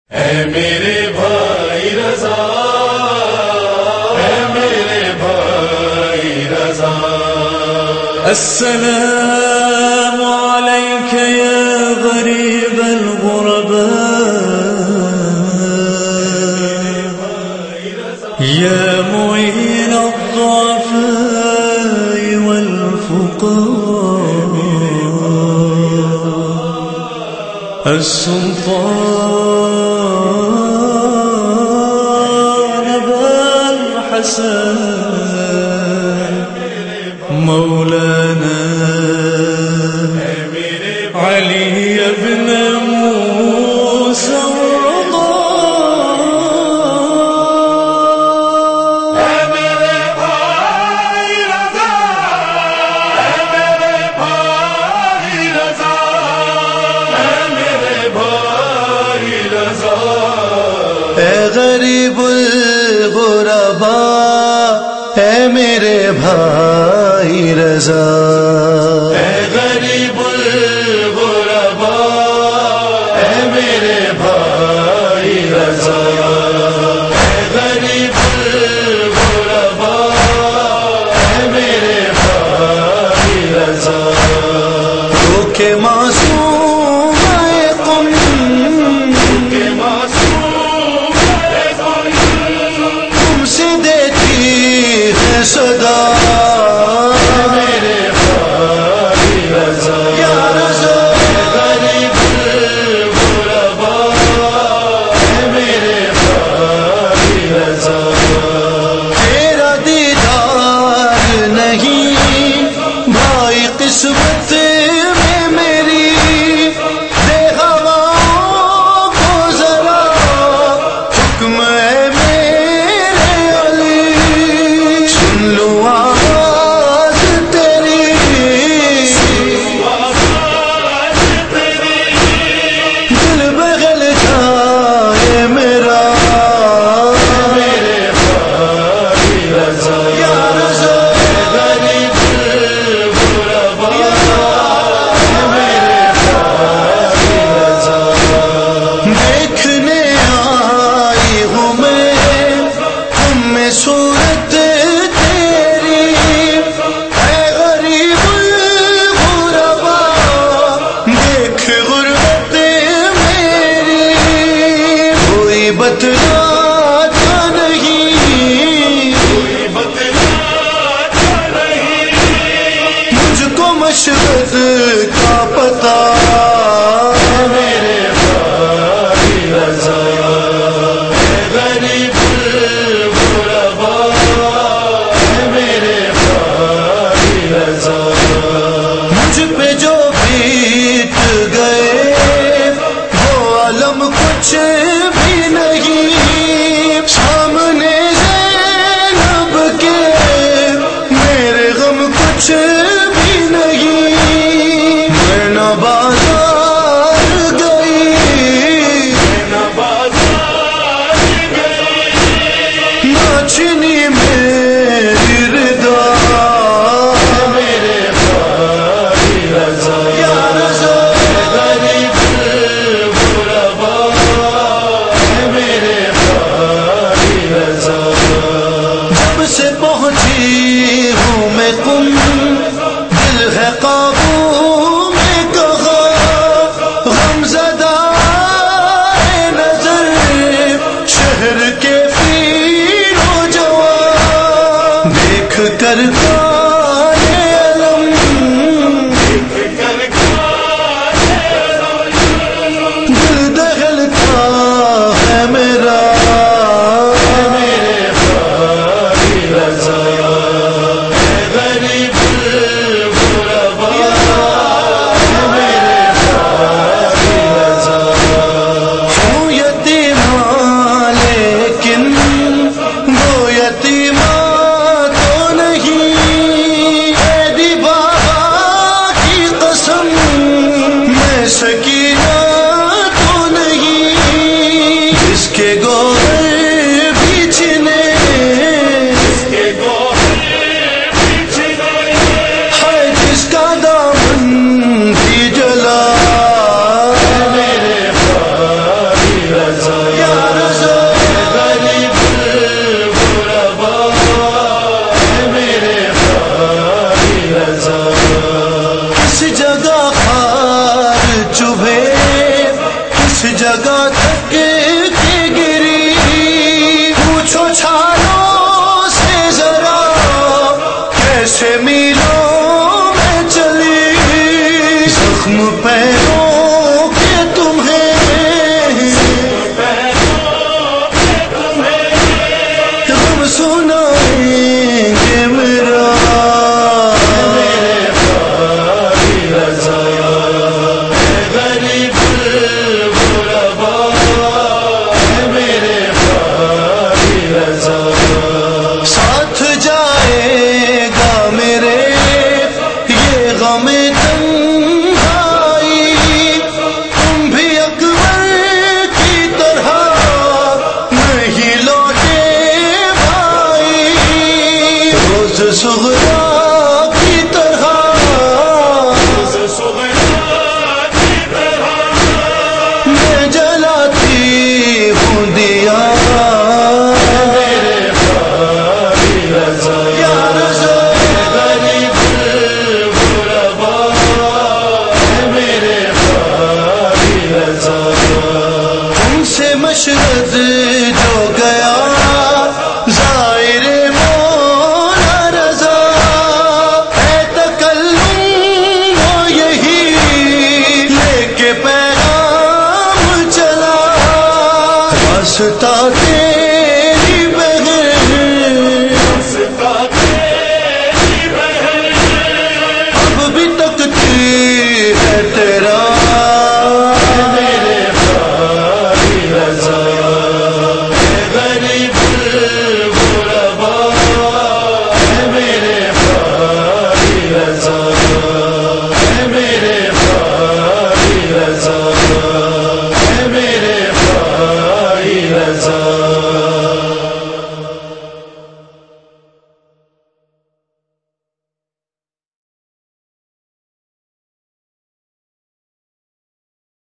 اے میرے بھائی رضا، اے میرے بھائی رضا، السلام عليك يا غريب الغرباء، يا معين الضعفاء والفقراء، السلطان أبا الحسن مولانا علي بن موسى الرضا، اے میرے بھائی رضا، اے میرے بھائی رضا، اے میرے بھائی رضا، اے غریب الغرباء، اے میرے بھائی رضا، اے غریب الغرباء، اے میرے بھائی رضا، اے غریب الغرباء، اے میرے بھائی رضا، تو کہ معصوم ہے قم، کہ معصوم ہے تم سے دیتی ہے صدا، میرے بھائی رضا، یا رضا، غریب الغرباء، اے میرے بھائی رضا، تیرا دیدار نہیں بھائی قسمت میں میری، دے ہواؤں کو ذرا حکم ہے میرے علی، سن لو آواز تیری، دل بغل جائے میرا، میرے بھائی رضا، یا رضا، غریب الغرباء، میرے بھائی رضا، دیکھنے آئی ہوں میں تم میں صورت تیری، اے غریب الغرباء، دیکھ غربت میری، کوئی بتلاتا نہیں، بتلاتا نہیں، مجھ کو مشرق کا پتہ، میرے بھائی رضا، غریب الغرباء، میرے بھائی رضا، مجھ پہ جو بیت گئے وہ عالم کچھ بھی نہیں، سامنے زینب کے میرے غم کچھ بھی نہیں، میں نہ بازار گئی، نہ بازار گئی، نہ چھنی میری رضا، میرے بھائی رضا، یا رضا، غریب الغرباء، میرے بھائی رضا، جب سے پہنچی ہوں میں قم، دل ہے قابو میں کہا، غم زدہ ہے نظر شہر کے پیر و جوان، دیکھ کر کالے علم، دل دہلتا ہے میرا، میرے بھائی رضا، غریب الغرباء، میرے بھائی رضا، ہوں یتیماں لیکن وہ یتیماں تو نہیں، اے دی بابا کی قسم میں سکینہ تو نہیں، جس کے گوہر بیچنے کے گوہر بچھنے، ہے، جس کا دامن بھی جلا، میرے بھائی رضا، جگہ تک کی گری، پوچھو چھالوں سے ذرا کیسے میلوں میں چلی، زخم پیروں کے تمہیں ہم سنائیں گے میرا ساتھ جائے گا میرے یہ غم تنہائی، تم بھی اکبر کی طرح نہیں لوٹے بھائی، روز صغرا کی طرح میں جلاتی ہوں دیا مشرد جو گیا ظاہر مولا رضا، اے تکلم وہ یہی لے کے پیغام چلا، راستہ